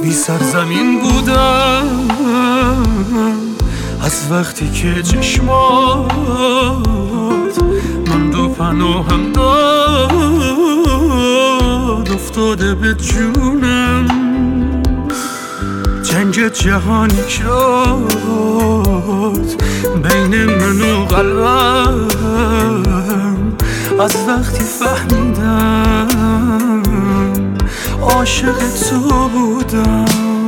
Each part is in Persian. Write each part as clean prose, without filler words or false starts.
بی سرزمین بودم از وقتی که چشمات من دو پناهم داد افتاده به جونم. جنگ جهانی شد بین من و قلبم از وقتی فهمیدم عاشق تو بودم.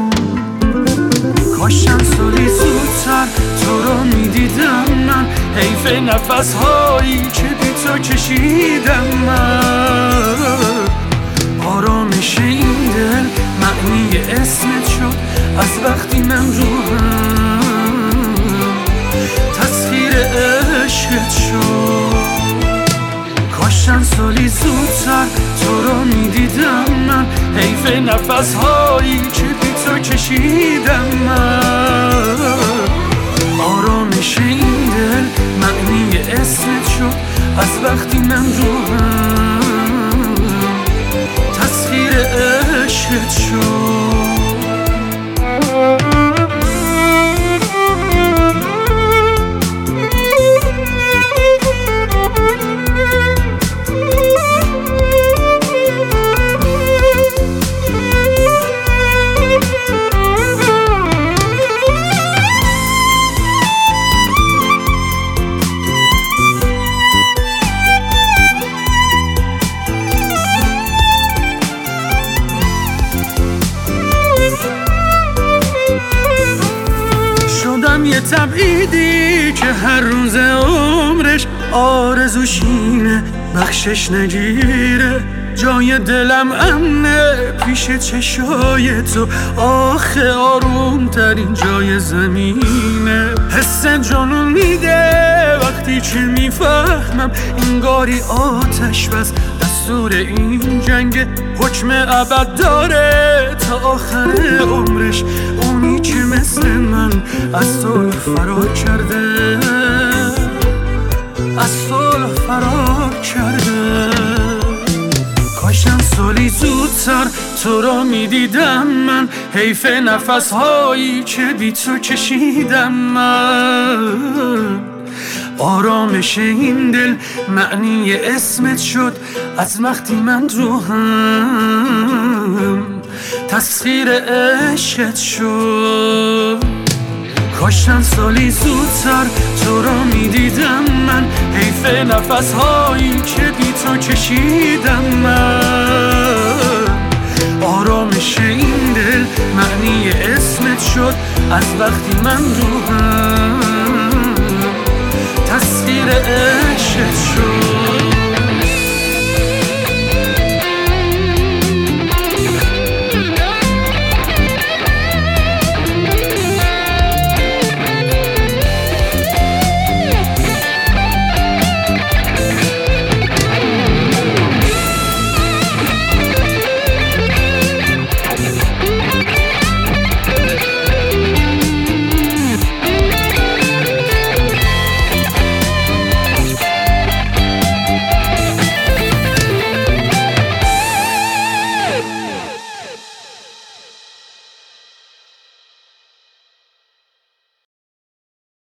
کاش چند سالی زودتر تو رو میدیدم من، حیف نفس هایی که بی تو کشیدم من. آرامش این دل معنی اسمت شد از وقتی من روحم تسخیر عشقت شد. کاش چند سالی زودتر تو رو میدیدم من، حیف نفس هایی که بی تو کشیدم من. آرامش این دل معنی اسمت شد از وقتی من روحم تسخیر عشقت شد. یه تبعیدی که هر روز عمرش آرزوشینه بخشش نگیره. جای دلم امنه پیش چشای تو، آخه آروم ترین جای زمینه. حس جنون میده وقتی که میفهمم انگاری آتش بس دستور این جنگ، حکم ابد داره تا آخر عمرش. اونی که مثل من از صلح فرار کرده، از صلح فرار کرده. کاشم سالی زودتر تو رو میدیدم من، حیف نفس هایی که بی تو کشیدم من. آرامش این دل معنی اسمت شد از وقتی من روحم تسخیر عشقت شد. کاش چند سالی زودتر تو رو میدیدم من، حیف نفس هایی که بی تو کشیدم من. آرامش این دل معنی اسمت شد از وقتی من روحم تسخیر عشقت شد.